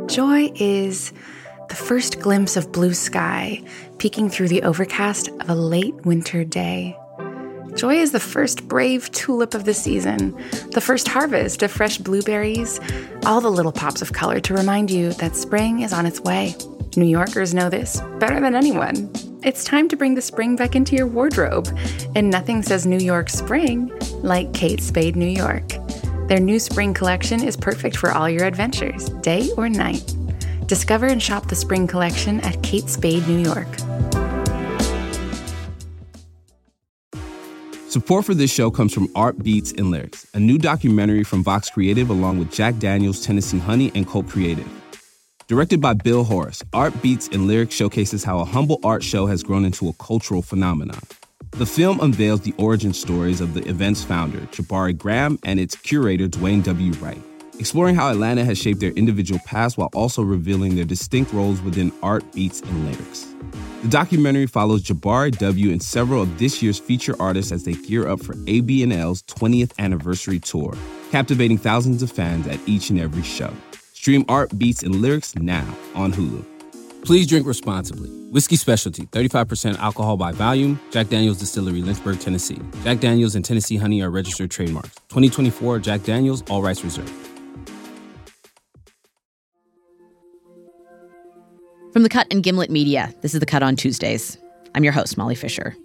Joy is the first glimpse of blue sky peeking through the overcast of a late winter day. Joy is the first brave tulip of the season, the first harvest of fresh blueberries, all the little pops of color to remind you that spring is on its way. New Yorkers know this better than anyone. It's time to bring the spring back into your wardrobe, and nothing says New York spring like Kate Spade New York. Their new spring collection is perfect for all your adventures, day or night. Discover and shop the spring collection at Kate Spade New York. Support for this show comes from Art Beats and Lyrics, a new documentary from Vox Creative along with Jack Daniels, Tennessee Honey, and Cult Creative. Directed by Bill Horace, Art Beats and Lyrics showcases how a humble art show has grown into a cultural phenomenon. The film unveils the origin stories of the event's founder, Jabari Graham, and its curator, Dwayne W. Wright, exploring how Atlanta has shaped their individual past while also revealing their distinct roles within art, beats, and lyrics. The documentary follows Jabari W. and several of this year's feature artists as they gear up for ABNL's 20th anniversary tour, captivating thousands of fans at each and every show. Stream Art, Beats, and Lyrics now on Hulu. Please drink responsibly. Whiskey Specialty, 35% alcohol by volume. Jack Daniel's Distillery, Lynchburg, Tennessee. Jack Daniel's and Tennessee Honey are registered trademarks. 2024 Jack Daniel's, all rights reserved. From The Cut and Gimlet Media, this is The Cut on Tuesdays. I'm your host, Molly Fisher.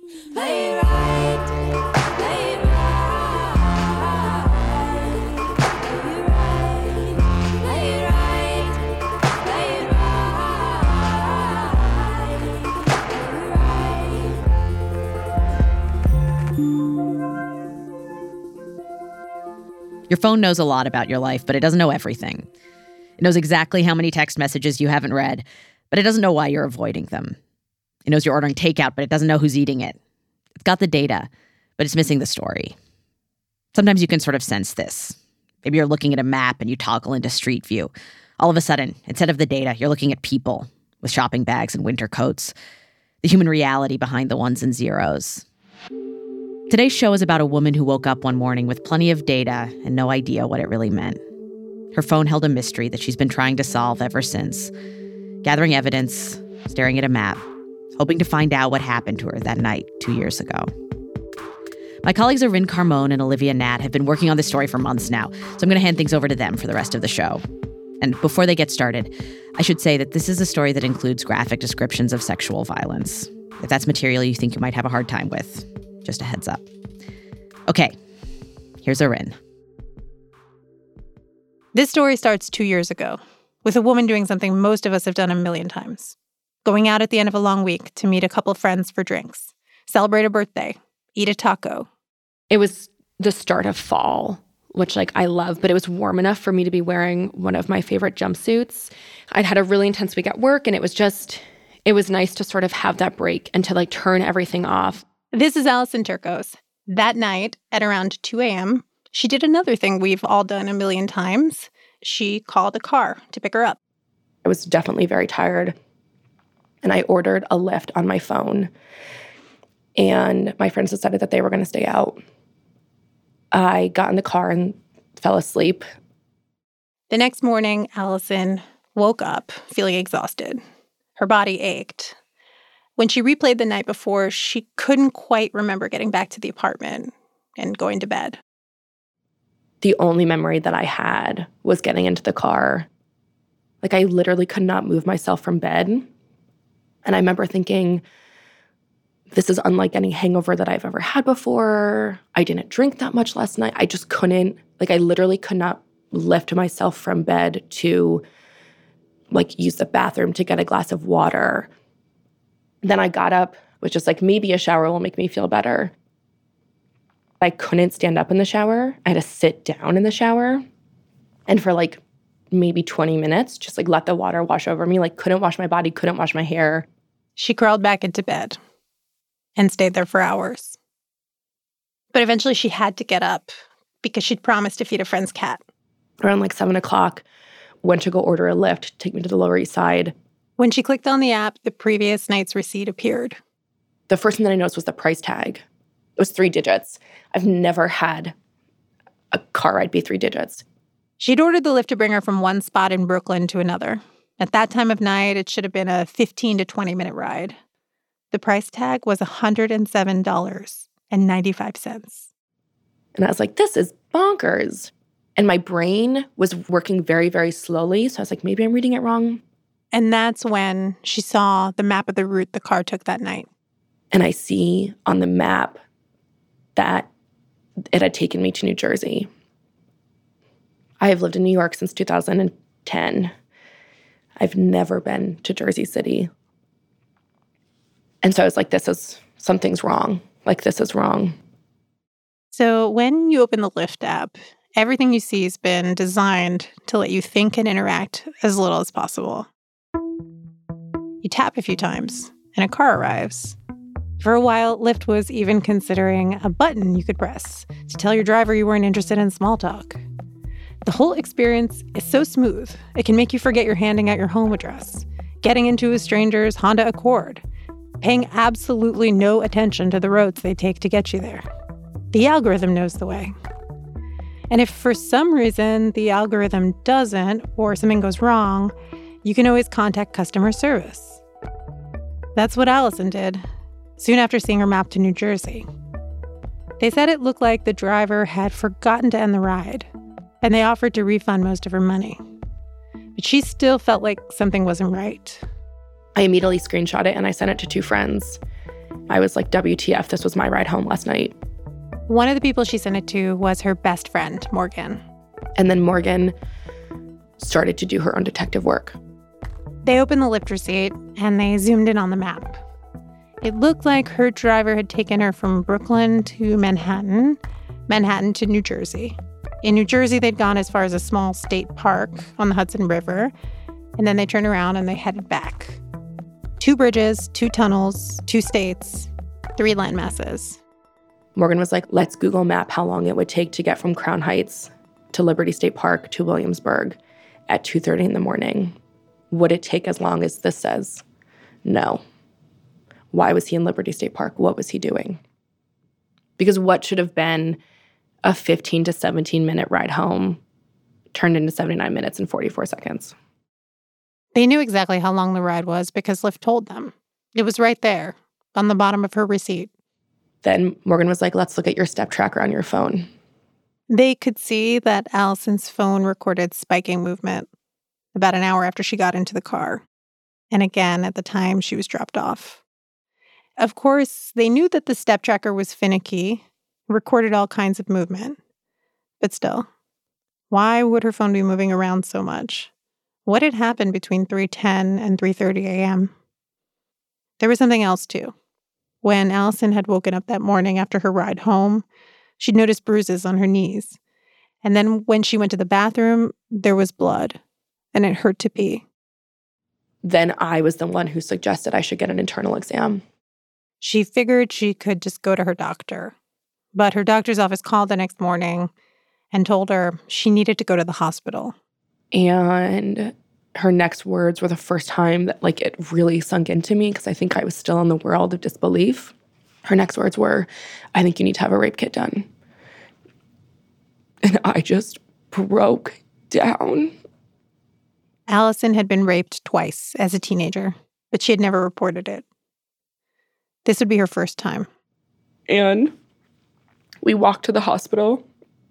Your phone knows a lot about your life, but it doesn't know everything. It knows exactly how many text messages you haven't read, but it doesn't know why you're avoiding them. It knows you're ordering takeout, but it doesn't know who's eating it. It's got the data, but it's missing the story. Sometimes you can sort of sense this. Maybe you're looking at a map and you toggle into Street View. All of a sudden, instead of the data, you're looking at people with shopping bags and winter coats, the human reality behind the ones and zeros. Today's show is about a woman who woke up one morning with plenty of data and no idea what it really meant. Her phone held a mystery that she's been trying to solve ever since, gathering evidence, staring at a map, hoping to find out what happened to her that night 2 years ago. My colleagues Arvind Carmone and Olivia Nat have been working on this story for months now, so I'm going to hand things over to them for the rest of the show. And before they get started, I should say that this is a story that includes graphic descriptions of sexual violence. If that's material you think you might have a hard time with, just a heads up. Okay, here's Arvind. This story starts 2 years ago, with a woman doing something most of us have done a million times. Going out at the end of a long week to meet a couple friends for drinks, celebrate a birthday, eat a taco. It was the start of fall, which I love, but it was warm enough for me to be wearing one of my favorite jumpsuits. I'd had a really intense week at work, and it was nice to sort of have that break and to turn everything off. This is Allison Turcos. That night, at around 2 a.m., she did another thing we've all done a million times. She called a car to pick her up. I was definitely very tired, and I ordered a Lyft on my phone, and my friends decided that they were going to stay out. I got in the car and fell asleep. The next morning, Allison woke up feeling exhausted. Her body ached. When she replayed the night before, she couldn't quite remember getting back to the apartment and going to bed. The only memory that I had was getting into the car. I literally could not move myself from bed. And I remember thinking, this is unlike any hangover that I've ever had before. I didn't drink that much last night. I just couldn't, I literally could not lift myself from bed to, use the bathroom to get a glass of water. Then I got up, was just maybe a shower will make me feel better. I couldn't stand up in the shower. I had to sit down in the shower. And for maybe 20 minutes, just let the water wash over me. Couldn't wash my body, couldn't wash my hair. She crawled back into bed and stayed there for hours. But eventually she had to get up because she'd promised to feed a friend's cat. Around 7 o'clock, went to go order a Lyft to take me to the Lower East Side. When she clicked on the app, the previous night's receipt appeared. The first thing that I noticed was the price tag. It was 3 digits. I've never had a car ride be 3 digits. She'd ordered the Lyft to bring her from one spot in Brooklyn to another. At that time of night, it should have been a 15 to 20-minute ride. The price tag was $107.95. And I was like, this is bonkers. And my brain was working very, very slowly. So I was like, maybe I'm reading it wrong. And that's when she saw the map of the route the car took that night. And I see on the map that it had taken me to New Jersey. I have lived in New York since 2010. I've never been to Jersey City. And so I was like, something's wrong. Like, this is wrong. So when you open the Lyft app, everything you see has been designed to let you think and interact as little as possible. You tap a few times, and a car arrives. For a while, Lyft was even considering a button you could press to tell your driver you weren't interested in small talk. The whole experience is so smooth, it can make you forget you're handing out your home address, getting into a stranger's Honda Accord, paying absolutely no attention to the roads they take to get you there. The algorithm knows the way. And if for some reason the algorithm doesn't, or something goes wrong, you can always contact customer service. That's what Allison did, soon after seeing her map to New Jersey. They said it looked like the driver had forgotten to end the ride, and they offered to refund most of her money. But she still felt like something wasn't right. I immediately screenshot it and I sent it to 2 friends. I was like, WTF, this was my ride home last night. One of the people she sent it to was her best friend, Morgan. And then Morgan started to do her own detective work. They opened the Lyft receipt and they zoomed in on the map. It looked like her driver had taken her from Brooklyn to Manhattan, Manhattan to New Jersey. In New Jersey, they'd gone as far as a small state park on the Hudson River, and then they turned around and they headed back. 2 bridges, 2 tunnels, 2 states, 3 landmasses. Morgan was like, let's Google map how long it would take to get from Crown Heights to Liberty State Park to Williamsburg at 2:30 in the morning. Would it take as long as this says? No. Why was he in Liberty State Park? What was he doing? Because what should have been a 15 to 17-minute ride home turned into 79 minutes and 44 seconds. They knew exactly how long the ride was because Lyft told them. It was right there on the bottom of her receipt. Then Morgan was like, let's look at your step tracker on your phone. They could see that Allison's phone recorded spiking movement about an hour after she got into the car, and again at the time she was dropped off. Of course, they knew that the step tracker was finicky, recorded all kinds of movement. But still, why would her phone be moving around so much? What had happened between 3:10 and 3:30 a.m.? There was something else, too. When Allison had woken up that morning after her ride home, she'd noticed bruises on her knees. And then when she went to the bathroom, there was blood, and it hurt to pee. Then I was the one who suggested I should get an internal exam. She figured she could just go to her doctor. But her doctor's office called the next morning and told her she needed to go to the hospital. And her next words were the first time that, it really sunk into me because I think I was still in the world of disbelief. Her next words were, I think you need to have a rape kit done. And I just broke down. Allison had been raped twice as a teenager, but she had never reported it. This would be her first time. And we walked to the hospital.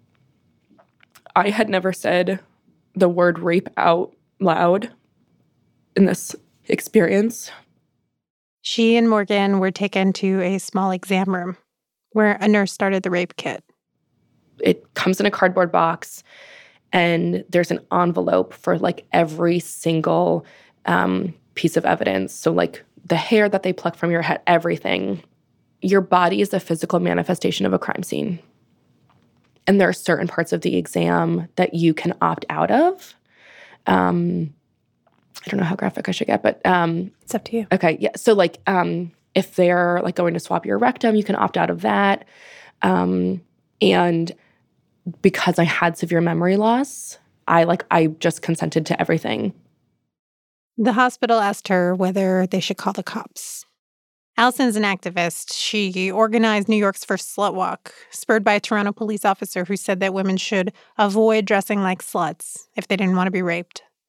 I had never said the word rape out loud in this experience. She and Morgan were taken to a small exam room where a nurse started the rape kit. It comes in a cardboard box, and there's an envelope for every single piece of evidence. So the hair that they pluck from your head, everything. Your body is a physical manifestation of a crime scene. And there are certain parts of the exam that you can opt out of. I don't know how graphic I should get, but it's up to you. Okay, yeah. So if they're going to swab your rectum, you can opt out of that. And because I had severe memory loss, I just consented to everything. The hospital asked her whether they should call the cops. Allison's an activist. She organized New York's first slut walk, spurred by a Toronto police officer who said that women should avoid dressing like sluts if they didn't want to be raped.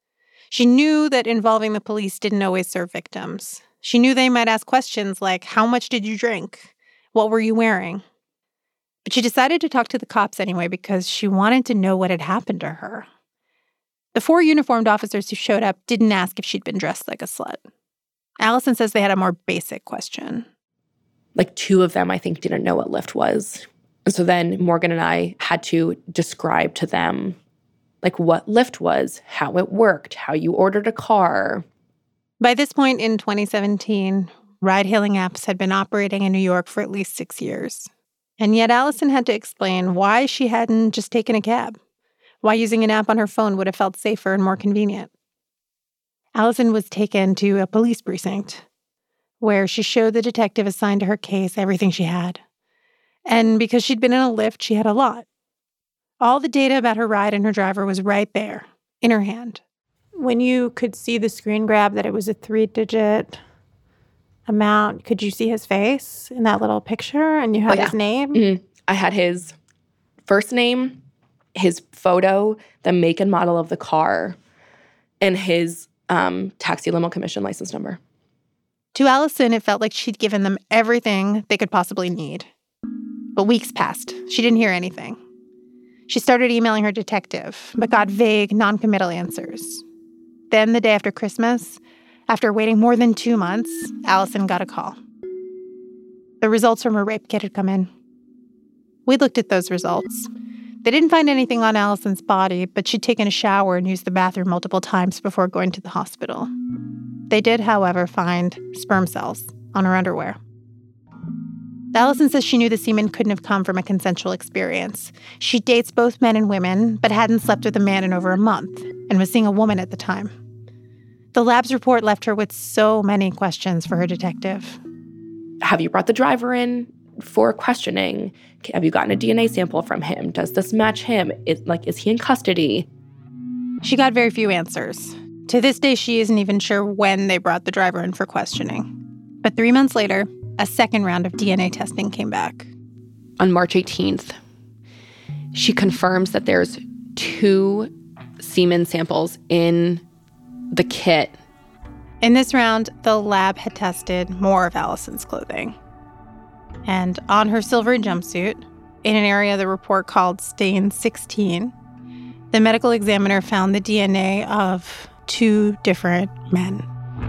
She knew that involving the police didn't always serve victims. She knew they might ask questions like, how much did you drink? What were you wearing? But she decided to talk to the cops anyway because she wanted to know what had happened to her. The 4 uniformed officers who showed up didn't ask if she'd been dressed like a slut. Allison says they had a more basic question. Like 2 of them, I think, didn't know what Lyft was. And so then Morgan and I had to describe to them like what Lyft was, how it worked, how you ordered a car. By this point in 2017, ride-hailing apps had been operating in New York for at least 6 years. And yet Allison had to explain why she hadn't just taken a cab, why using an app on her phone would have felt safer and more convenient. Allison was taken to a police precinct, where she showed the detective assigned to her case everything she had. And because she'd been in a Lyft, she had a lot. All the data about her ride and her driver was right there, in her hand. When you could see the screen grab that it was a 3-digit amount, could you see his face in that little picture? And you had his name? Mm-hmm. I had his first name, his photo, the make and model of the car, and his taxi limo commission license number. To Allison, it felt like she'd given them everything they could possibly need. But weeks passed. She didn't hear anything. She started emailing her detective, but got vague, non-committal answers. Then, the day after Christmas, after waiting more than 2 months, Allison got a call. The results from her rape kit had come in. We looked at those results. They didn't find anything on Allison's body, but she'd taken a shower and used the bathroom multiple times before going to the hospital. They did, however, find sperm cells on her underwear. Allison says she knew the semen couldn't have come from a consensual experience. She dates both men and women, but hadn't slept with a man in over a month and was seeing a woman at the time. The lab's report left her with so many questions for her detective. Have you brought the driver in for questioning? Have you gotten a DNA sample from him? Does this match him? Is he in custody? She got very few answers. To this day, she isn't even sure when they brought the driver in for questioning. But 3 months later, a second round of DNA testing came back. On March 18th, she confirms that there's 2 semen samples in the kit. In this round, the lab had tested more of Allison's clothing. And on her silvery jumpsuit, in an area the report called stain 16, the medical examiner found the DNA of 2 different men.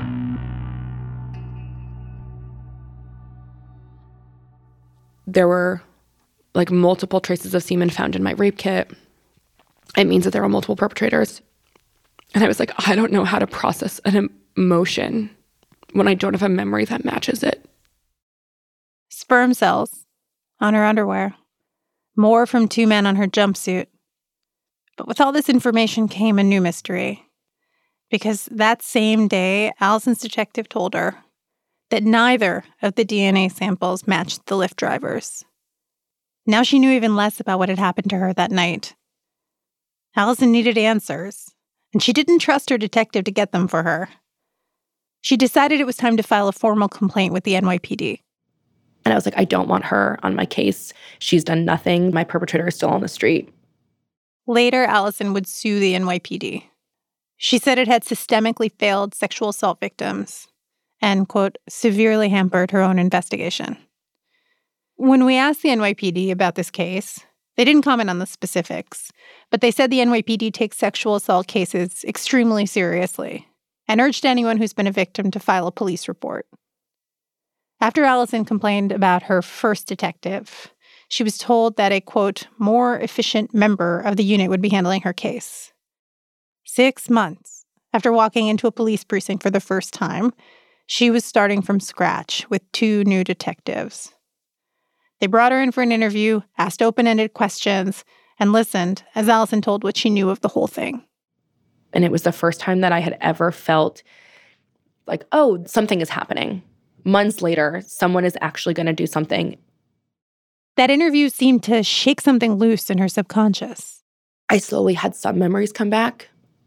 There were multiple traces of semen found in my rape kit. It means that there were multiple perpetrators. And I was like, I don't know how to process an emotion when I don't have a memory that matches it. Sperm cells on her underwear. More from 2 men on her jumpsuit. But with all this information came a new mystery. Because that same day, Allison's detective told her that neither of the DNA samples matched the Lyft drivers. Now she knew even less about what had happened to her that night. Allison needed answers, and she didn't trust her detective to get them for her. She decided it was time to file a formal complaint with the NYPD. And I was like, I don't want her on my case. She's done nothing. My perpetrator is still on the street. Later, Allison would sue the NYPD. She said it had systemically failed sexual assault victims and, quote, severely hampered her own investigation. When we asked the NYPD about this case, they didn't comment on the specifics, but they said the NYPD takes sexual assault cases extremely seriously and urged anyone who's been a victim to file a police report. After Allison complained about her first detective, she was told that a, quote, more efficient member of the unit would be handling her case. 6 months after walking into a police precinct for the first time, she was starting from scratch with 2 new detectives. They brought her in for an interview, asked open-ended questions, and listened as Allison told what she knew of the whole thing. And it was the first time that I had ever felt like, oh, something is happening. Months later, someone is actually going to do something. That interview seemed to shake something loose in her subconscious. I slowly had some memories come back.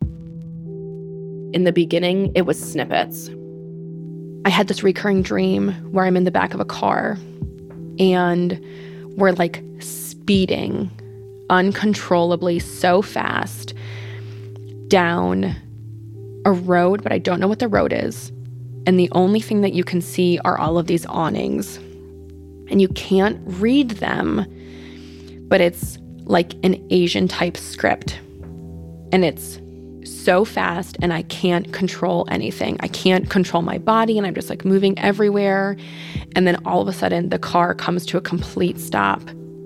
In the beginning, it was snippets. I had this recurring dream where I'm in the back of a car and we're speeding uncontrollably so fast down a road, but I don't know what the road is. And the only thing that you can see are all of these awnings. And you can't read them, but it's like an Asian type script. And it's so fast, and I can't control anything. I can't control my body, and I'm just like moving everywhere. And then all of a sudden, the car comes to a complete stop.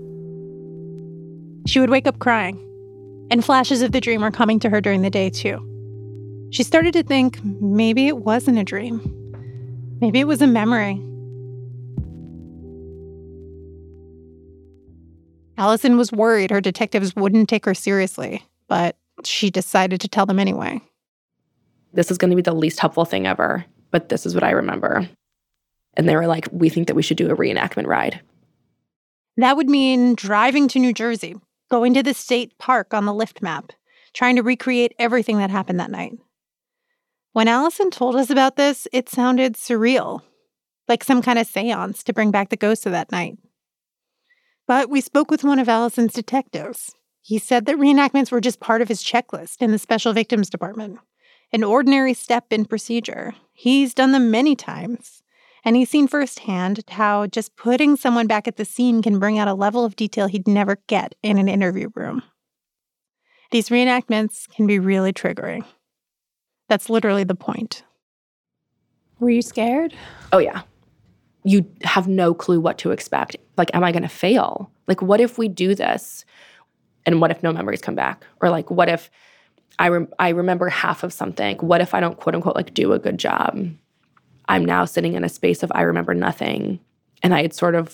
She would wake up crying, and flashes of the dream were coming to her during the day, too. She started to think maybe it wasn't a dream. Maybe it was a memory. Allison was worried her detectives wouldn't take her seriously, but she decided to tell them anyway. This is going to be the least helpful thing ever, but this is what I remember. And they were like, we think that we should do a reenactment ride. That would mean driving to New Jersey, going to the state park on the Lyft map, trying to recreate everything that happened that night. When Allison told us about this, it sounded surreal, like some kind of seance to bring back the ghosts of that night. But we spoke with one of Allison's detectives. He said that reenactments were just part of his checklist in the Special Victims Department, an ordinary step in procedure. He's done them many times, and he's seen firsthand how just putting someone back at the scene can bring out a level of detail he'd never get in an interview room. These reenactments can be really triggering. That's literally the point. Were you scared? Oh, yeah. You have no clue what to expect. Like, am I going to fail? Like, what if we do this? And what if no memories come back? Or like, what if I remember half of something? What if I don't, quote unquote, like do a good job? I'm now sitting in a space of I remember nothing. And I had sort of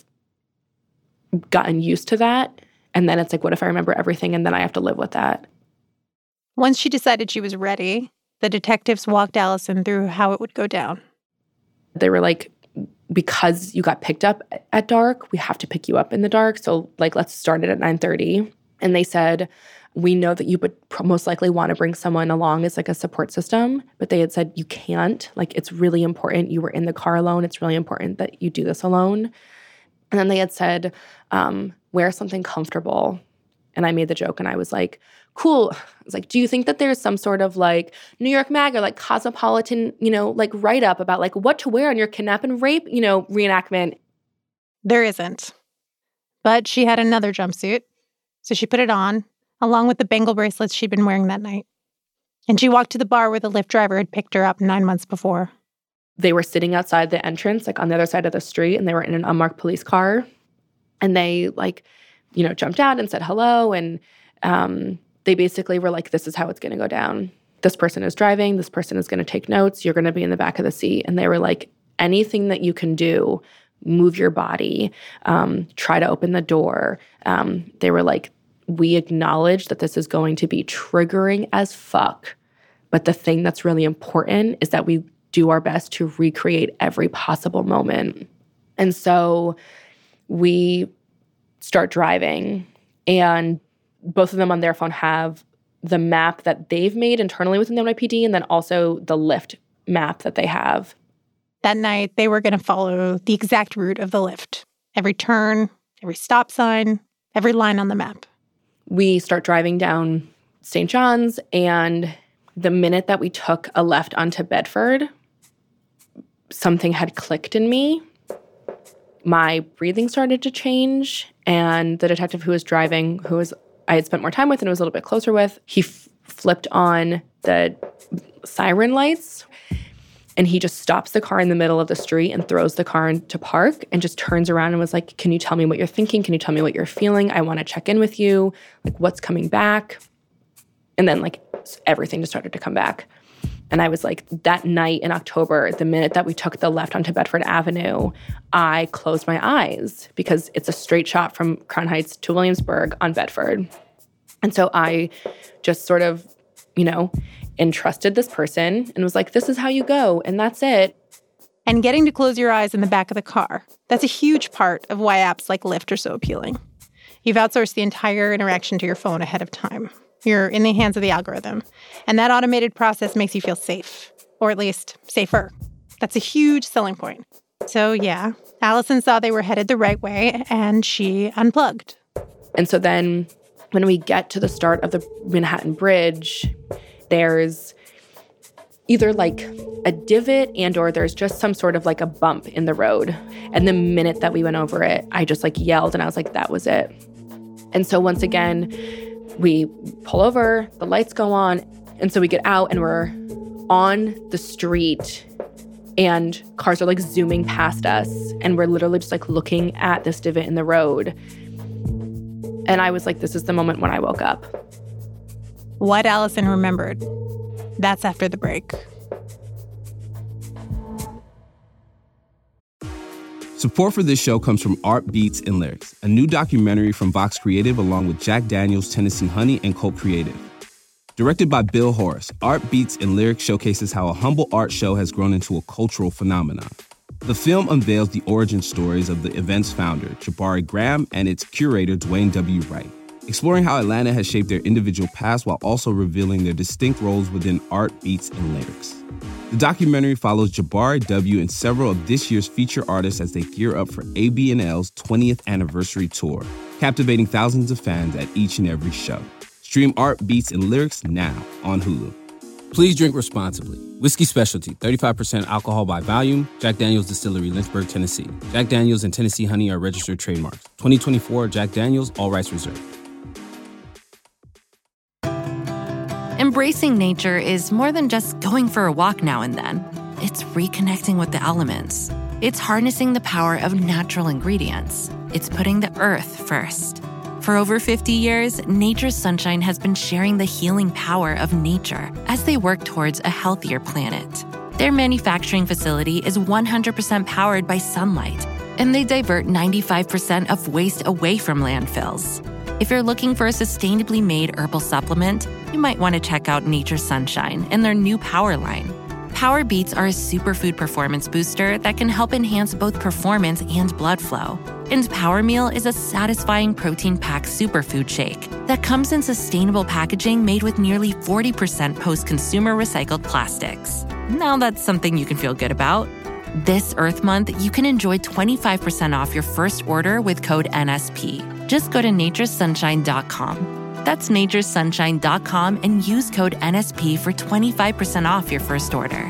gotten used to that. And then it's like, what if I remember everything and then I have to live with that? Once she decided she was ready, the detectives walked Allison through how it would go down. They were like, because you got picked up at dark, we have to pick you up in the dark. So like, let's start it at 9:30. And they said, we know that you would most likely want to bring someone along as like a support system, but they had said you can't. Like, it's really important. You were in the car alone. It's really important that you do this alone. And then they had said, wear something comfortable. And I made the joke and I was like, cool. I was like, do you think that there's some sort of like New York Mag or like Cosmopolitan, like write-up about like what to wear on your kidnap and rape, reenactment? There isn't. But she had another jumpsuit. So she put it on, along with the bangle bracelets she'd been wearing that night. And she walked to the bar where the Lyft driver had picked her up 9 months before. They were sitting outside the entrance, like on the other side of the street, and they were in an unmarked police car. And they jumped out and said hello. And they basically were like, this is how it's going to go down. This person is driving. This person is going to take notes. You're going to be in the back of the seat. And they were like, anything that you can do, move your body, try to open the door. They were like, we acknowledge that this is going to be triggering as fuck. But the thing that's really important is that we do our best to recreate every possible moment. And so we start driving, and both of them on their phone have the map that they've made internally within the NYPD and then also the Lyft map that they have. That night, they were going to follow the exact route of the Lyft. Every turn, every stop sign, every line on the map. We start driving down St. John's, and the minute that we took a left onto Bedford, something had clicked in me. My breathing started to change, and the detective who was driving, I had spent more time with and was a little bit closer with, he flipped on the siren lights, and he just stops the car in the middle of the street and throws the car into park and just turns around and was like, can you tell me what you're thinking? Can you tell me what you're feeling? I want to check in with you. Like, what's coming back? And then like everything just started to come back. And I was like, that night in October, the minute that we took the left onto Bedford Avenue, I closed my eyes because it's a straight shot from Crown Heights to Williamsburg on Bedford. And so I just sort of, entrusted this person and was like, this is how you go. And that's it. And getting to close your eyes in the back of the car, that's a huge part of why apps like Lyft are so appealing. You've outsourced the entire interaction to your phone ahead of time. You're in the hands of the algorithm. And that automated process makes you feel safe, or at least safer. That's a huge selling point. So yeah, Allison saw they were headed the right way, and she unplugged. And so then when we get to the start of the Manhattan Bridge, there's either like a divot and or there's just some sort of like a bump in the road. And the minute that we went over it, I just like yelled and I was like, that was it. And so once again, we pull over, the lights go on. And so we get out and we're on the street and cars are like zooming past us. And we're literally just like looking at this divot in the road. And I was like, this is the moment when I woke up. What Allison remembered. That's after the break. Support for this show comes from Art Beats and Lyrics, a new documentary from Vox Creative along with Jack Daniels, Tennessee Honey, and Colt Creative. Directed by Bill Horace, Art Beats and Lyrics showcases how a humble art show has grown into a cultural phenomenon. The film unveils the origin stories of the event's founder, Jabari Graham, and its curator, Dwayne W. Wright, exploring how Atlanta has shaped their individual past while also revealing their distinct roles within art, beats, and lyrics. The documentary follows Jabari W. and several of this year's feature artists as they gear up for AB&L's 20th anniversary tour, captivating thousands of fans at each and every show. Stream Art, Beats, and Lyrics now on Hulu. Please drink responsibly. Whiskey Specialty, 35% alcohol by volume. Jack Daniel's Distillery, Lynchburg, Tennessee. Jack Daniel's and Tennessee Honey are registered trademarks. 2024 Jack Daniel's, all rights reserved. Embracing nature is more than just going for a walk now and then. It's reconnecting with the elements. It's harnessing the power of natural ingredients. It's putting the earth first. For over 50 years, Nature's Sunshine has been sharing the healing power of nature as they work towards a healthier planet. Their manufacturing facility is 100% powered by sunlight, and they divert 95% of waste away from landfills. If you're looking for a sustainably made herbal supplement, you might want to check out Nature's Sunshine and their new Power line. Power Beats are a superfood performance booster that can help enhance both performance and blood flow. And Power Meal is a satisfying protein-packed superfood shake that comes in sustainable packaging made with nearly 40% post-consumer recycled plastics. Now that's something you can feel good about. This Earth Month, you can enjoy 25% off your first order with code NSP. Just go to naturesunshine.com. That's naturesunshine.com and use code NSP for 25% off your first order.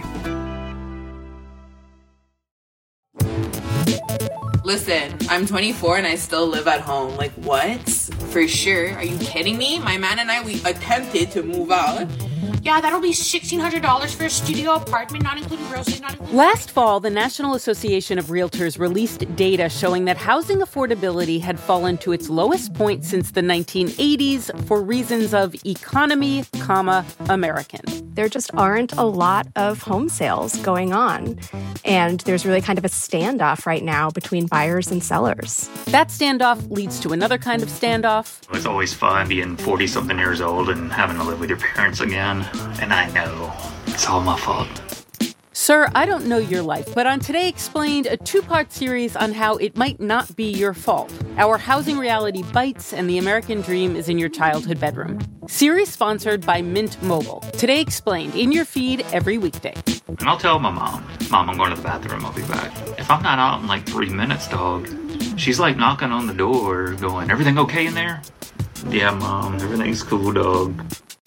Listen, I'm 24 and I still live at home. Like, what? For sure. Are you kidding me? My man and I, we attempted to move out. Yeah, that'll be $1,600 for a studio apartment, not including groceries, not including... Last fall, the National Association of Realtors released data showing that housing affordability had fallen to its lowest point since the 1980s for reasons of economy, American. There just aren't a lot of home sales going on. And there's really kind of a standoff right now between buyers and sellers. That standoff leads to another kind of standoff. It's always fun being 40-something years old and having to live with your parents again. And I know it's all my fault. Sir, I don't know your life, but on Today Explained, a two-part series on how it might not be your fault. Our housing reality bites and the American dream is in your childhood bedroom. Series sponsored by Mint Mobile. Today Explained, in your feed every weekday. And I'll tell my mom, I'm going to the bathroom, I'll be back. If I'm not out in like 3 minutes, dog, she's like knocking on the door going, everything okay in there? Yeah, Mom, everything's cool, dog.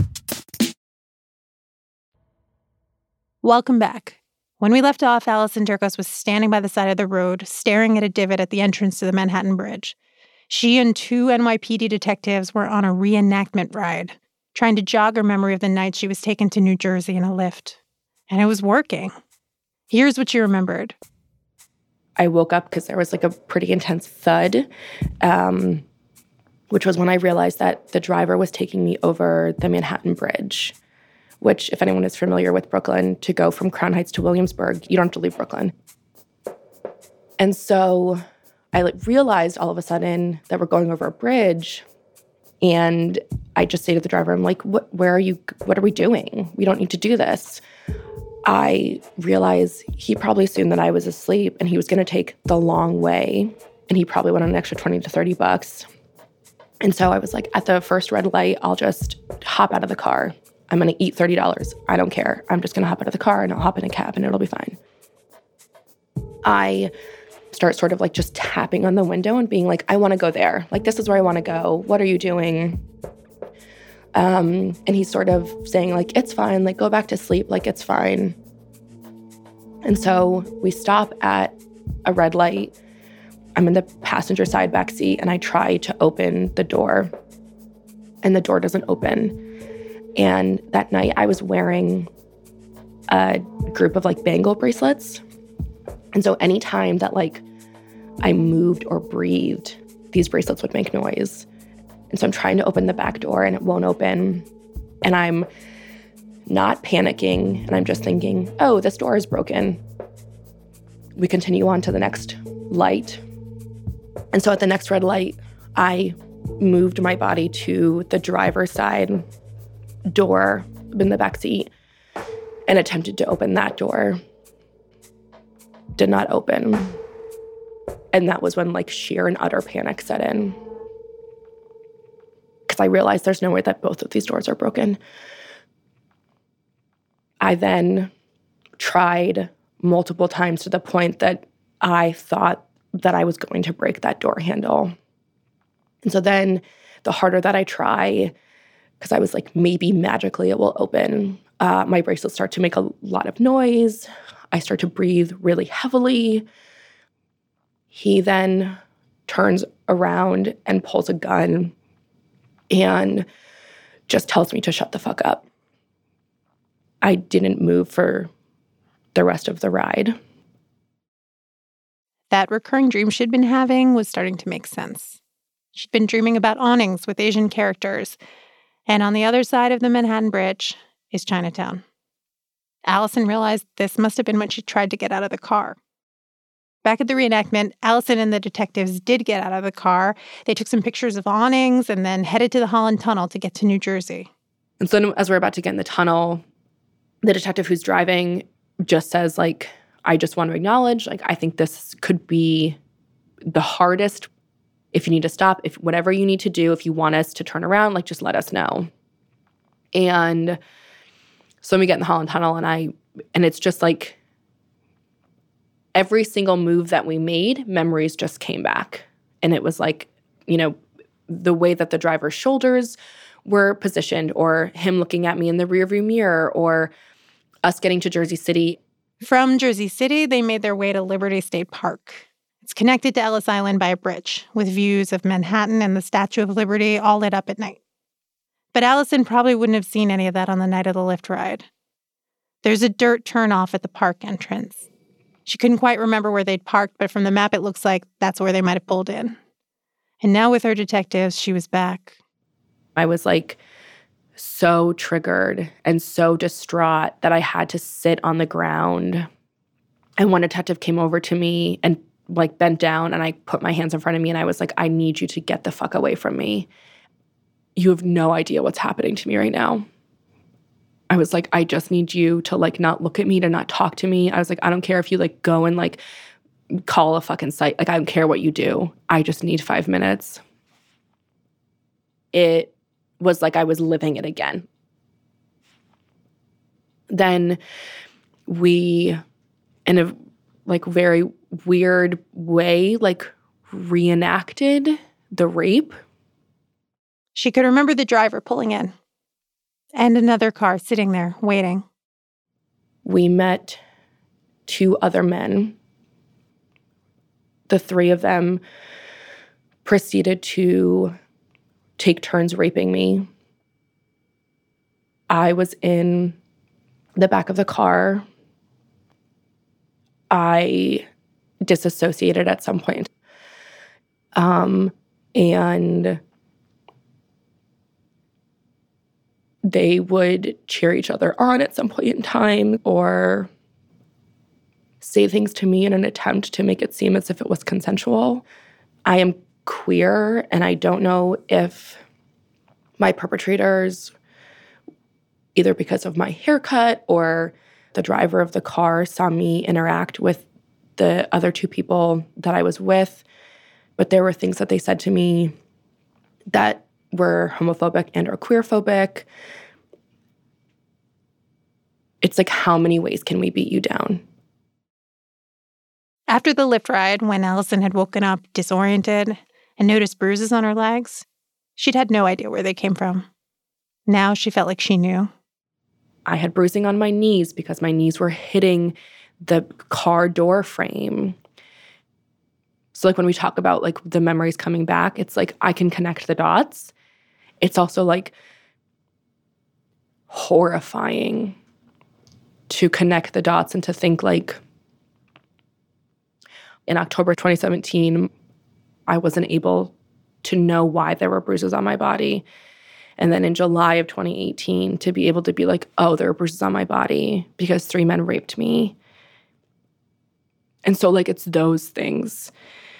Welcome back. When we left off, Allison Dirkos was standing by the side of the road, staring at a divot at the entrance to the Manhattan Bridge. She and two NYPD detectives were on a reenactment ride, trying to jog her memory of the night she was taken to New Jersey in a Lyft. And it was working. Here's what she remembered. I woke up because there was like a pretty intense thud, which was when I realized that the driver was taking me over the Manhattan Bridge, which, if anyone is familiar with Brooklyn, to go from Crown Heights to Williamsburg, you don't have to leave Brooklyn. And so I realized all of a sudden that we're going over a bridge, and I just say to the driver, I'm like, what are we doing? We don't need to do this. I realized he probably assumed that I was asleep and he was going to take the long way, and he probably went on an extra $20 to $30. And so I was like, at the first red light, I'll just hop out of the car. I'm going to eat $30. I don't care. I'm just going to hop out of the car and I'll hop in a cab and it'll be fine. I start sort of like just tapping on the window and being like, I want to go there. Like, this is where I want to go. What are you doing? And he's sort of saying, like, it's fine, like, go back to sleep, like, it's fine. And so we stop at a red light. I'm in the passenger side back seat, and I try to open the door, and the door doesn't open. And that night I was wearing a group of like bangle bracelets. And so anytime that like I moved or breathed, these bracelets would make noise. And so I'm trying to open the back door and it won't open. And I'm not panicking. And I'm just thinking, oh, this door is broken. We continue on to the next light. And so at the next red light, I moved my body to the driver's side door in the back seat and attempted to open that door. Did not open. And that was when like sheer and utter panic set in. Because I realized there's no way that both of these doors are broken. I then tried multiple times to the point that I thought that I was going to break that door handle. And so then the harder that I try, because I was like, maybe magically it will open, my bracelets start to make a lot of noise. I start to breathe really heavily. He then turns around and pulls a gun and just tells me to shut the fuck up. I didn't move for the rest of the ride. That recurring dream she'd been having was starting to make sense. She'd been dreaming about awnings with Asian characters, and on the other side of the Manhattan Bridge is Chinatown. Allison realized this must have been when she tried to get out of the car. Back at the reenactment, Allison and the detectives did get out of the car. They took some pictures of awnings and then headed to the Holland Tunnel to get to New Jersey. And so as we're about to get in the tunnel, the detective who's driving just says, like, I just want to acknowledge, like, I think this could be the hardest. If you need to stop, if whatever you need to do, if you want us to turn around, like, just let us know. And so we get in the Holland Tunnel, and it's just like every single move that we made, memories just came back. And it was like, you know, the way that the driver's shoulders were positioned, or him looking at me in the rearview mirror, or us getting to Jersey City. From Jersey City, they made their way to Liberty State Park. It's connected to Ellis Island by a bridge, with views of Manhattan and the Statue of Liberty all lit up at night. But Allison probably wouldn't have seen any of that on the night of the lift ride. There's a dirt turnoff at the park entrance. She couldn't quite remember where they'd parked, but from the map it looks like that's where they might have pulled in. And now with her detectives, she was back. I was like so triggered and so distraught that I had to sit on the ground. And one detective came over to me and like bent down, and I put my hands in front of me and I was like, I need you to get the fuck away from me. You have no idea what's happening to me right now. I was like, I just need you to like not look at me, to not talk to me. I was like, I don't care if you like go and like call a fucking site. Like, I don't care what you do. I just need 5 minutes. It was like I was living it again. Then we, in a like very weird way, like reenacted the rape. She could remember the driver pulling in and another car sitting there waiting. We met 2 other men. The 3 of them proceeded to take turns raping me. I was in the back of the car. I disassociated at some point. And they would cheer each other on at some point in time or say things to me in an attempt to make it seem as if it was consensual. I am queer, and I don't know if my perpetrators, either because of my haircut or the driver of the car, saw me interact with the other 2 people that I was with, but there were things that they said to me that were homophobic and or queerphobic. It's like, how many ways can we beat you down? After the lift ride, when Allison had woken up disoriented and noticed bruises on her legs, she'd had no idea where they came from. Now she felt like she knew. I had bruising on my knees because my knees were hitting the car door frame. So like when we talk about like the memories coming back, it's like I can connect the dots. It's also like horrifying to connect the dots and to think like in October 2017, I wasn't able to know why there were bruises on my body. And then in July of 2018, to be able to be like, oh, there are bruises on my body because 3 men raped me. And so, like, it's those things.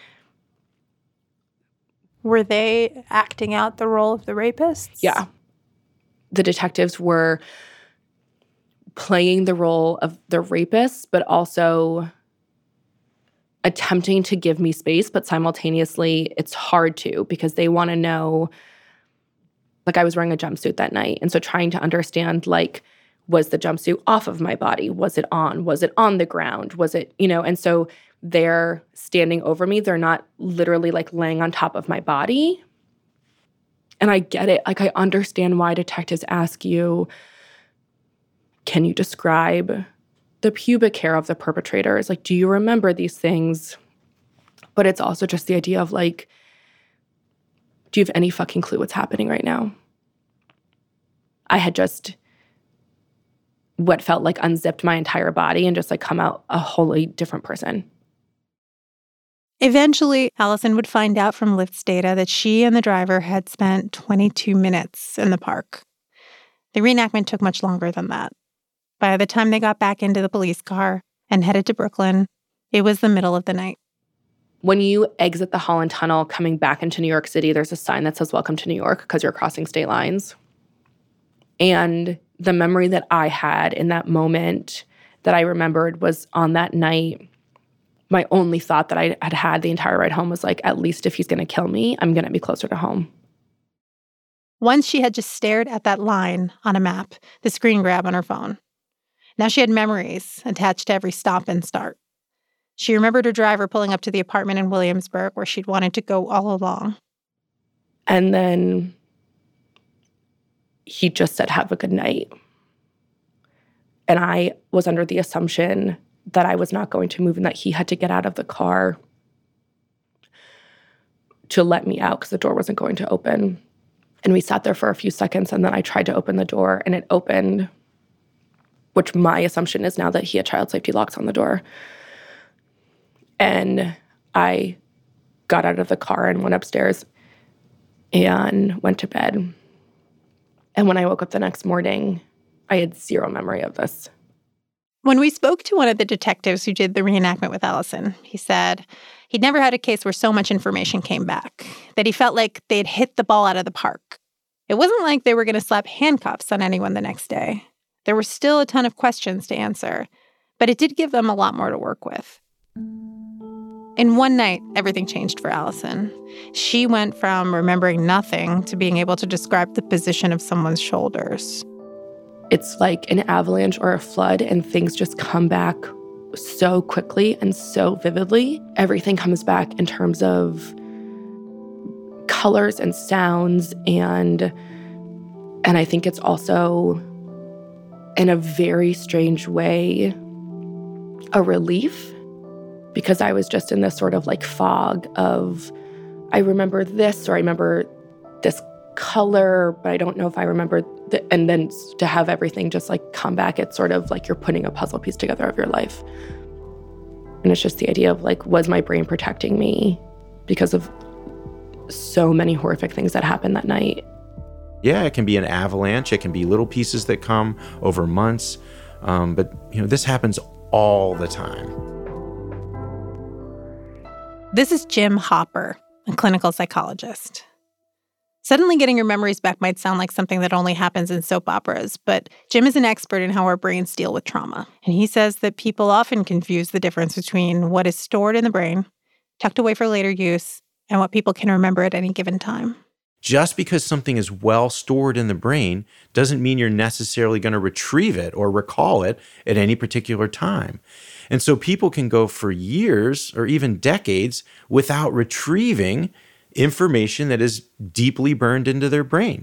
Were they acting out the role of the rapists? Yeah. The detectives were playing the role of the rapists, but also attempting to give me space. But simultaneously, it's hard to because they want to know. Like, I was wearing a jumpsuit that night. And so trying to understand, like, was the jumpsuit off of my body? Was it on? Was it on the ground? Was it, and so they're standing over me. They're not literally, like, laying on top of my body. And I get it. Like, I understand why detectives ask you, can you describe the pubic hair of the perpetrators? Like, do you remember these things? But it's also just the idea of, like, do you have any fucking clue what's happening right now? I had just what felt like unzipped my entire body and just like come out a wholly different person. Eventually, Allison would find out from Lyft's data that she and the driver had spent 22 minutes in the park. The reenactment took much longer than that. By the time they got back into the police car and headed to Brooklyn, it was the middle of the night. When you exit the Holland Tunnel coming back into New York City, there's a sign that says, "Welcome to New York," because you're crossing state lines. And the memory that I had in that moment that I remembered was on that night, my only thought that I had had the entire ride home was like, at least if he's going to kill me, I'm going to be closer to home. Once she had just stared at that line on a map, the screen grab on her phone. Now she had memories attached to every stop and start. She remembered her driver pulling up to the apartment in Williamsburg where she'd wanted to go all along. And then he just said, "Have a good night." And I was under the assumption that I was not going to move and that he had to get out of the car to let me out because the door wasn't going to open. And we sat there for a few seconds, and then I tried to open the door, and it opened, which my assumption is now that he had child safety locks on the door. And I got out of the car and went upstairs and went to bed. And when I woke up the next morning, I had zero memory of this. When we spoke to one of the detectives who did the reenactment with Allison, he said he'd never had a case where so much information came back, that he felt like they'd hit the ball out of the park. It wasn't like they were going to slap handcuffs on anyone the next day. There were still a ton of questions to answer, but it did give them a lot more to work with. In one night, everything changed for Allison. She went from remembering nothing to being able to describe the position of someone's shoulders. It's like an avalanche or a flood, and things just come back so quickly and so vividly. Everything comes back in terms of colors and sounds, and I think it's also, in a very strange way, a relief. Because I was just in this sort of like fog of, I remember this, or I remember this color, but I don't know if I remember, and then to have everything just like come back, it's sort of like you're putting a puzzle piece together of your life. And it's just the idea of like, was my brain protecting me because of so many horrific things that happened that night? Yeah, it can be an avalanche. It can be little pieces that come over months. But this happens all the time. This is Jim Hopper, a clinical psychologist. Suddenly getting your memories back might sound like something that only happens in soap operas, but Jim is an expert in how our brains deal with trauma. And he says that people often confuse the difference between what is stored in the brain, tucked away for later use, and what people can remember at any given time. Just because something is well stored in the brain doesn't mean you're necessarily going to retrieve it or recall it at any particular time. And so people can go for years or even decades without retrieving information that is deeply burned into their brain.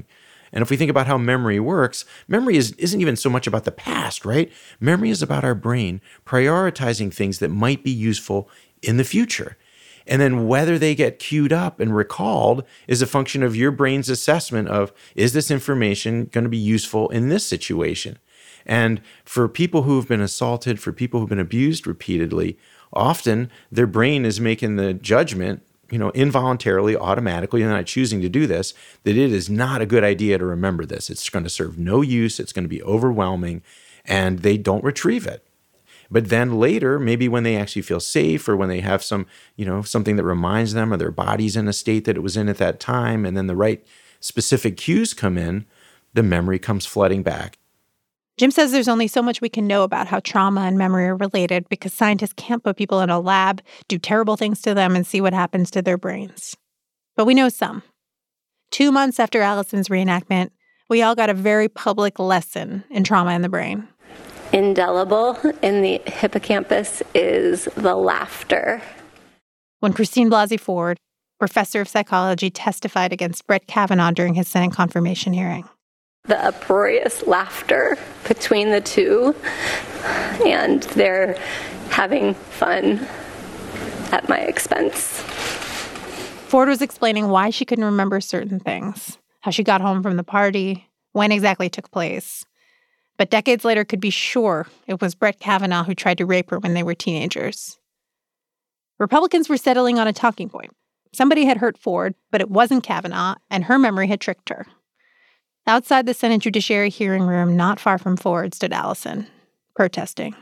And if we think about how memory works, memory isn't even so much about the past, right? Memory is about our brain prioritizing things that might be useful in the future. And then whether they get queued up and recalled is a function of your brain's assessment of, is this information going to be useful in this situation? And for people who've been assaulted, for people who've been abused repeatedly, often their brain is making the judgment, involuntarily, automatically, they're not choosing to do this, that it is not a good idea to remember this. It's going to serve no use. It's going to be overwhelming, and they don't retrieve it. But then later, maybe when they actually feel safe or when they have some, something that reminds them or their body's in a state that it was in at that time, and then the right specific cues come in, the memory comes flooding back. Jim says there's only so much we can know about how trauma and memory are related because scientists can't put people in a lab, do terrible things to them, and see what happens to their brains. But we know some. 2 months after Allison's reenactment, we all got a very public lesson in trauma in the brain. Indelible in the hippocampus is the laughter. When Christine Blasey Ford, professor of psychology, testified against Brett Kavanaugh during his Senate confirmation hearing. The uproarious laughter between the two, and they're having fun at my expense. Ford was explaining why she couldn't remember certain things, how she got home from the party, when exactly it took place. But decades later could be sure it was Brett Kavanaugh who tried to rape her when they were teenagers. Republicans were settling on a talking point. Somebody had hurt Ford, but it wasn't Kavanaugh, and her memory had tricked her. Outside the Senate Judiciary hearing room, not far from Ford, stood Allison, protesting.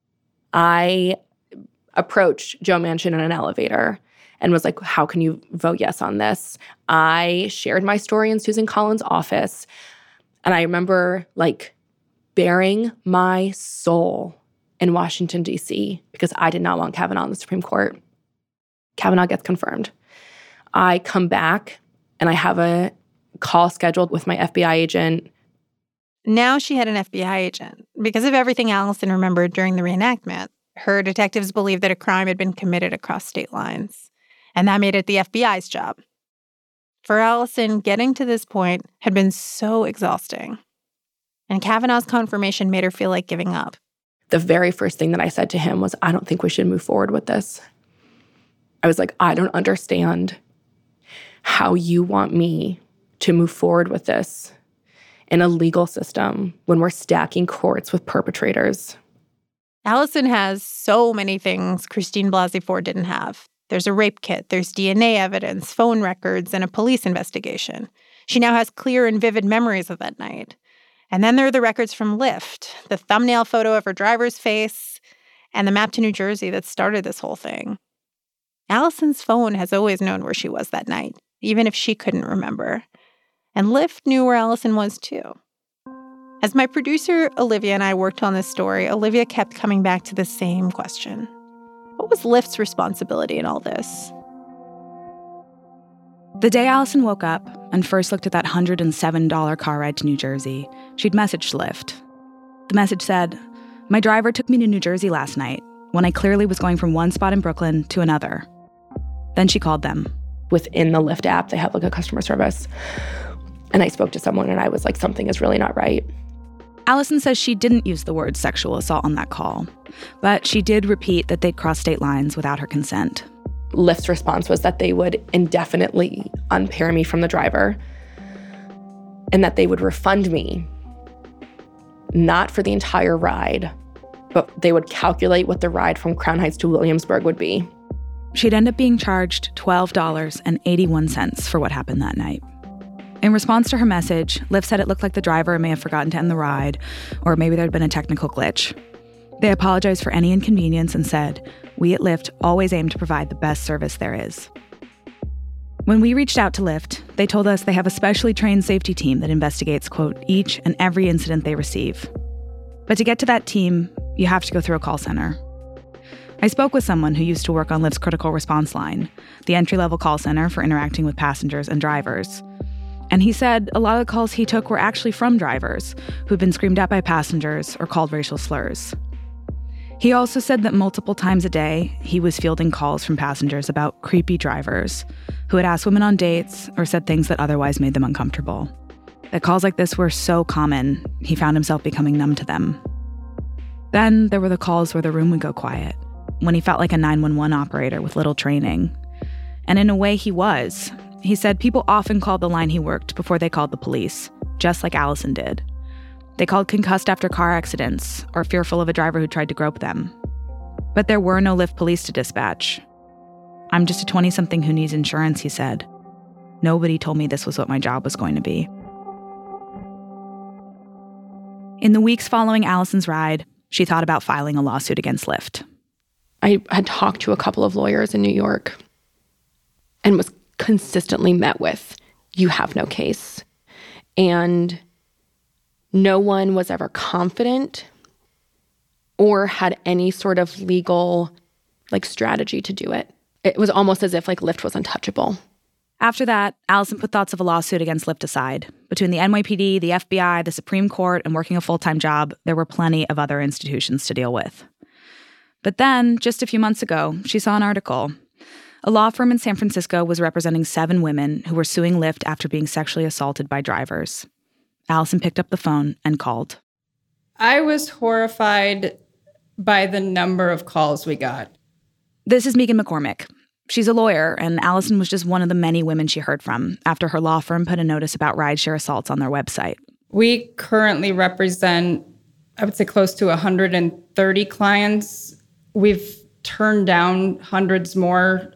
I approached Joe Manchin in an elevator and was like, how can you vote yes on this? I shared my story in Susan Collins' office, and I remember, bearing my soul in Washington, D.C., because I did not want Kavanaugh on the Supreme Court. Kavanaugh gets confirmed. I come back, and I have a call scheduled with my FBI agent. Now she had an FBI agent. Because of everything Allison remembered during the reenactment, her detectives believed that a crime had been committed across state lines. And that made it the FBI's job. For Allison, getting to this point had been so exhausting. And Kavanaugh's confirmation made her feel like giving up. The very first thing that I said to him was, I don't think we should move forward with this. I was like, I don't understand how you want me to move forward with this in a legal system when we're stacking courts with perpetrators. Allison has so many things Christine Blasey Ford didn't have. There's a rape kit, there's DNA evidence, phone records, and a police investigation. She now has clear and vivid memories of that night. And then there are the records from Lyft, the thumbnail photo of her driver's face, and the map to New Jersey that started this whole thing. Allison's phone has always known where she was that night, even if she couldn't remember. And Lyft knew where Allison was, too. As my producer, Olivia, and I worked on this story, Olivia kept coming back to the same question. What was Lyft's responsibility in all this? The day Allison woke up and first looked at that $107 car ride to New Jersey, she'd messaged Lyft. The message said, "My driver took me to New Jersey last night when I clearly was going from one spot in Brooklyn to another." Then she called them. Within the Lyft app, they have a customer service. And I spoke to someone and I was like, something is really not right. Allison says she didn't use the word sexual assault on that call, but she did repeat that they'd crossed state lines without her consent. Lyft's response was that they would indefinitely unpair me from the driver and that they would refund me, not for the entire ride, but they would calculate what the ride from Crown Heights to Williamsburg would be. She'd end up being charged $12.81 for what happened that night. In response to her message, Lyft said it looked like the driver may have forgotten to end the ride, or maybe there'd been a technical glitch. They apologized for any inconvenience and said, "We at Lyft always aim to provide the best service there is." When we reached out to Lyft, they told us they have a specially trained safety team that investigates, quote, each and every incident they receive. But to get to that team, you have to go through a call center. I spoke with someone who used to work on Lyft's critical response line, the entry-level call center for interacting with passengers and drivers. And he said a lot of the calls he took were actually from drivers who'd been screamed at by passengers or called racial slurs. He also said that multiple times a day, he was fielding calls from passengers about creepy drivers who had asked women on dates or said things that otherwise made them uncomfortable. that calls like this were so common, he found himself becoming numb to them. Then there were the calls where the room would go quiet, when he felt like a 911 operator with little training. And in a way, he was. He said people often called the line he worked before they called the police, just like Allison did. They called concussed after car accidents or fearful of a driver who tried to grope them. But there were no Lyft police to dispatch. I'm just a 20-something who needs insurance, he said. Nobody told me this was what my job was going to be. In the weeks following Allison's ride, she thought about filing a lawsuit against Lyft. I had talked to a couple of lawyers in New York and was consistently met with, you have no case. And no one was ever confident or had any sort of legal strategy to do it. It was almost as if Lyft was untouchable. After that, Allison put thoughts of a lawsuit against Lyft aside. Between the NYPD, the FBI, the Supreme Court, and working a full-time job, there were plenty of other institutions to deal with. But then, just a few months ago, she saw an article. A law firm in San Francisco was representing 7 women who were suing Lyft after being sexually assaulted by drivers. Allison picked up the phone and called. I was horrified by the number of calls we got. This is Megan McCormick. She's a lawyer, and Allison was just one of the many women she heard from after her law firm put a notice about rideshare assaults on their website. We currently represent, I would say, close to 130 clients. We've turned down hundreds more,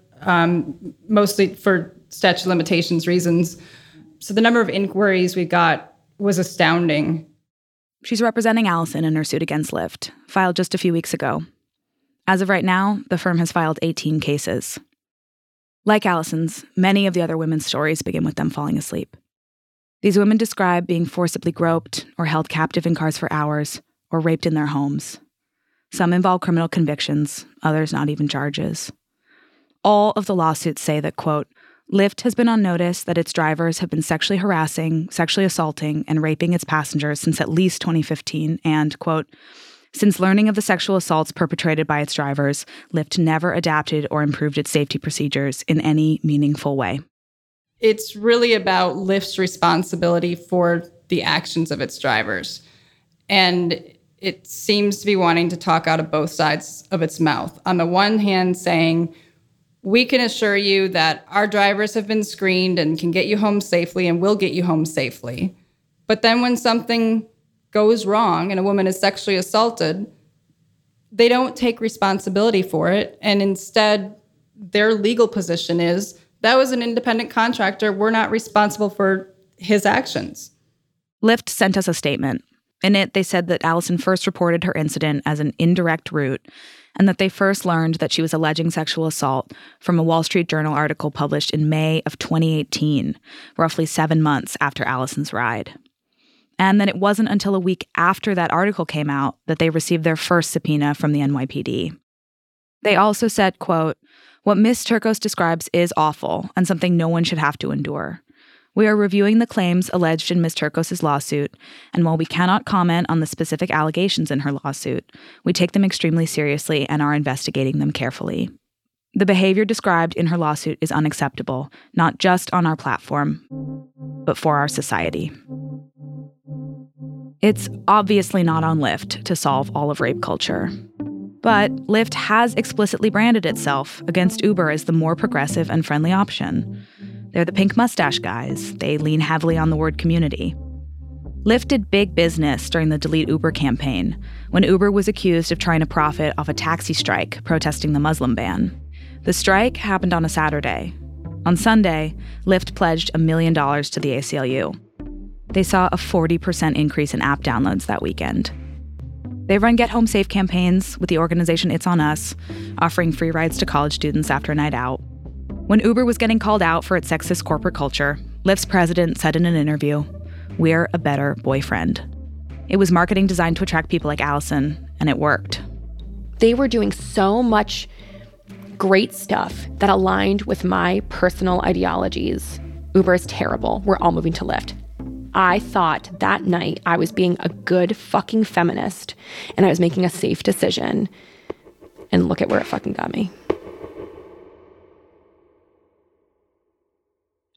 mostly for statute of limitations reasons. So the number of inquiries we got was astounding. She's representing Allison in her suit against Lyft, filed just a few weeks ago. As of right now, the firm has filed 18 cases. Like Allison's, many of the other women's stories begin with them falling asleep. These women describe being forcibly groped or held captive in cars for hours or raped in their homes. Some involve criminal convictions, others not even charges. All of the lawsuits say that, quote, Lyft has been on notice that its drivers have been sexually harassing, sexually assaulting, and raping its passengers since at least 2015, and, quote, since learning of the sexual assaults perpetrated by its drivers, Lyft never adapted or improved its safety procedures in any meaningful way. It's really about Lyft's responsibility for the actions of its drivers. And it seems to be wanting to talk out of both sides of its mouth. On the one hand, saying, we can assure you that our drivers have been screened and can get you home safely and will get you home safely. But then when something goes wrong and a woman is sexually assaulted, they don't take responsibility for it. And instead, their legal position is, that was an independent contractor. We're not responsible for his actions. Lyft sent us a statement. In it, they said that Allison first reported her incident as an indirect route, and that they first learned that she was alleging sexual assault from a Wall Street Journal article published in May of 2018, roughly 7 months after Allison's ride. And then it wasn't until a week after that article came out that they received their first subpoena from the NYPD. They also said, quote, what Ms. Turcos describes is awful and something no one should have to endure. We are reviewing the claims alleged in Ms. Turcos' lawsuit, and while we cannot comment on the specific allegations in her lawsuit, we take them extremely seriously and are investigating them carefully. The behavior described in her lawsuit is unacceptable, not just on our platform, but for our society. It's obviously not on Lyft to solve all of rape culture. But Lyft has explicitly branded itself against Uber as the more progressive and friendly option. They're the pink mustache guys. They lean heavily on the word community. Lyft did big business during the Delete Uber campaign, when Uber was accused of trying to profit off a taxi strike protesting the Muslim ban. The strike happened on a Saturday. On Sunday, Lyft pledged $1 million to the ACLU. They saw a 40% increase in app downloads that weekend. They run Get Home Safe campaigns with the organization It's On Us, offering free rides to college students after a night out. When Uber was getting called out for its sexist corporate culture, Lyft's president said in an interview, "We're a better boyfriend." It was marketing designed to attract people like Allison, and it worked. They were doing so much great stuff that aligned with my personal ideologies. Uber is terrible. We're all moving to Lyft. I thought that night I was being a good fucking feminist and I was making a safe decision. And look at where it fucking got me.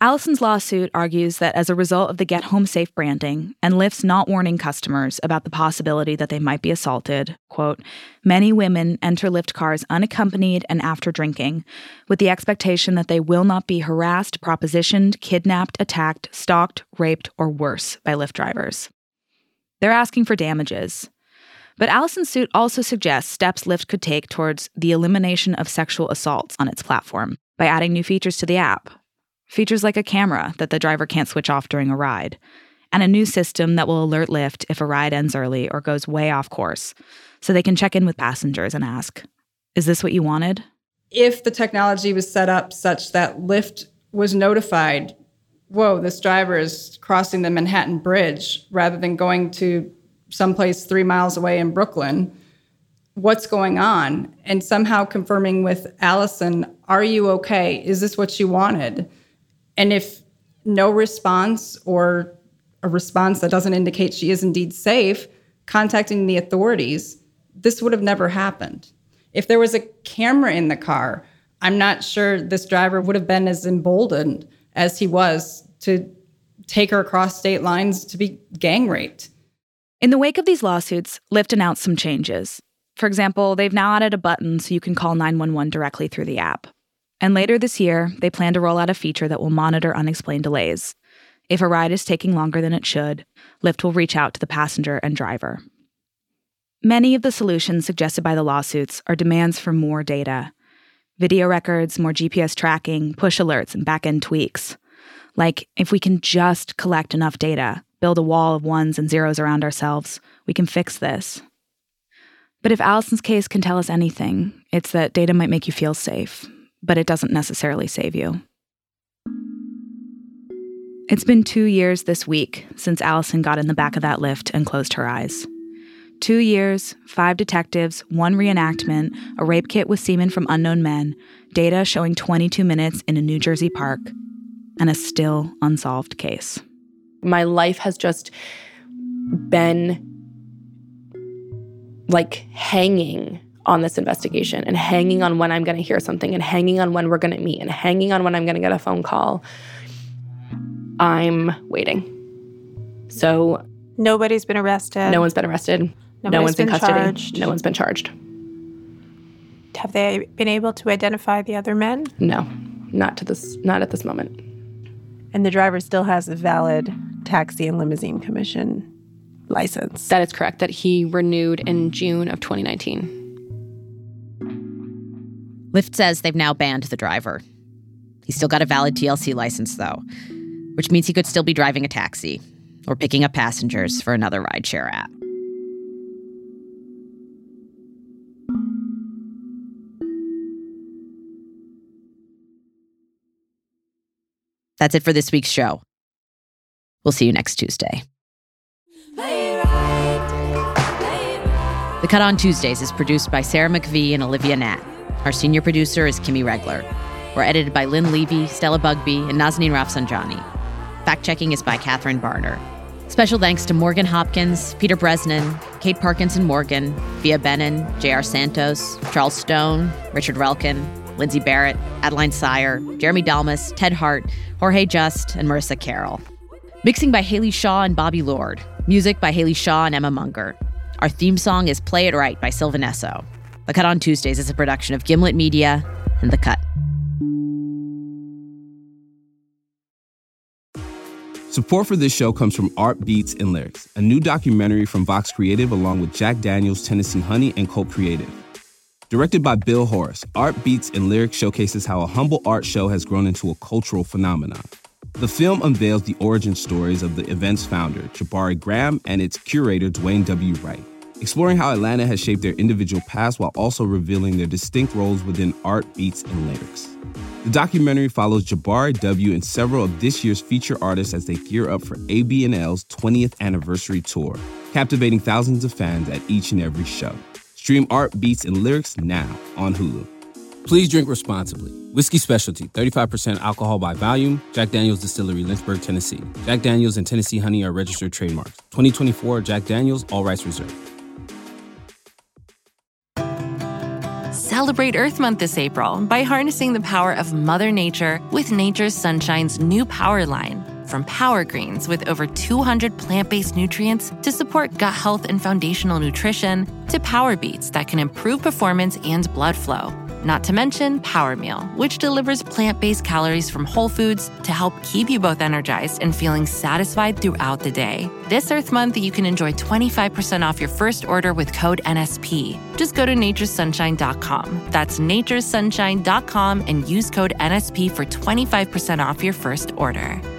Allison's lawsuit argues that as a result of the Get Home Safe branding and Lyft's not warning customers about the possibility that they might be assaulted, quote, many women enter Lyft cars unaccompanied and after drinking, with the expectation that they will not be harassed, propositioned, kidnapped, attacked, stalked, raped, or worse by Lyft drivers. They're asking for damages. But Allison's suit also suggests steps Lyft could take towards the elimination of sexual assaults on its platform by adding new features to the app. Features like a camera that the driver can't switch off during a ride, and a new system that will alert Lyft if a ride ends early or goes way off course, so they can check in with passengers and ask, is this what you wanted? If the technology was set up such that Lyft was notified, whoa, this driver is crossing the Manhattan Bridge rather than going to someplace 3 miles away in Brooklyn, what's going on? And somehow confirming with Allison, are you okay? Is this what you wanted? And if no response or a response that doesn't indicate she is indeed safe, contacting the authorities, this would have never happened. If there was a camera in the car, I'm not sure this driver would have been as emboldened as he was to take her across state lines to be gang raped. In the wake of these lawsuits, Lyft announced some changes. For example, they've now added a button so you can call 911 directly through the app. And later this year, they plan to roll out a feature that will monitor unexplained delays. If a ride is taking longer than it should, Lyft will reach out to the passenger and driver. Many of the solutions suggested by the lawsuits are demands for more data. Video records, more GPS tracking, push alerts, and back-end tweaks. Like, if we can just collect enough data, build a wall of ones and zeros around ourselves, we can fix this. But if Allison's case can tell us anything, it's that data might make you feel safe, but it doesn't necessarily save you. It's been 2 years this week since Allison got in the back of that Lyft and closed her eyes. 2 years, 5 detectives, 1 reenactment, a rape kit with semen from unknown men, data showing 22 minutes in a New Jersey park, and a still unsolved case. My life has just been like hanging on this investigation and hanging on when I'm going to hear something and hanging on when we're going to meet and hanging on when I'm going to get a phone call. I'm waiting. So nobody's been arrested. No one's been arrested. No one's in custody. Charged. No one's been charged. Have they been able to identify the other men? No, not at this moment. And the driver still has a valid taxi and limousine commission license. That is correct, that he renewed in June of 2019. Lyft says they've now banned the driver. He's still got a valid TLC license, though, which means he could still be driving a taxi or picking up passengers for another rideshare app. That's it for this week's show. We'll see you next Tuesday. The Cut on Tuesdays is produced by Sarah McVie and Olivia Nat. Our senior producer is Kimmy Regler. We're edited by Lynn Levy, Stella Bugbee, and Nazanin Rafsanjani. Fact-checking is by Catherine Barner. Special thanks to Morgan Hopkins, Peter Bresnan, Kate Parkinson-Morgan, Via Benin, J.R. Santos, Charles Stone, Richard Relkin, Lindsay Barrett, Adeline Sire, Jeremy Dalmas, Ted Hart, Jorge Just, and Marissa Carroll. Mixing by Haley Shaw and Bobby Lord. Music by Haley Shaw and Emma Munger. Our theme song is Play It Right by Sylvan Esso. The Cut on Tuesdays is a production of Gimlet Media and The Cut. Support for this show comes from Art Beats and Lyrics, a new documentary from Vox Creative along with Jack Daniels, Tennessee Honey, and Colt Creative. Directed by Bill Horace, Art Beats and Lyrics showcases how a humble art show has grown into a cultural phenomenon. The film unveils the origin stories of the event's founder, Jabari Graham, and its curator, Dwayne W. Wright, exploring how Atlanta has shaped their individual paths while also revealing their distinct roles within art, beats, and lyrics. The documentary follows Jabari W. and several of this year's feature artists as they gear up for AB&L's 20th anniversary tour, captivating thousands of fans at each and every show. Stream Art, Beats, and Lyrics now on Hulu. Please drink responsibly. Whiskey Specialty, 35% alcohol by volume. Jack Daniel's Distillery, Lynchburg, Tennessee. Jack Daniel's and Tennessee Honey are registered trademarks. 2024 Jack Daniel's, all rights reserved. Celebrate Earth Month this April by harnessing the power of Mother Nature with Nature's Sunshine's new Power line. From Power Greens with over 200 plant-based nutrients to support gut health and foundational nutrition, to Power Beets that can improve performance and blood flow. Not to mention Power Meal, which delivers plant-based calories from whole foods to help keep you both energized and feeling satisfied throughout the day. This Earth Month, you can enjoy 25% off your first order with code NSP. Just go to naturesunshine.com. That's naturesunshine.com and use code NSP for 25% off your first order.